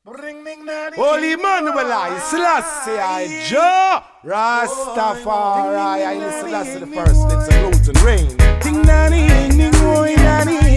Holy Manuel, Selassie, I Joe Rastafari, I listen to the first, it's a Luton rain. Ding nanny, ding boy nanny.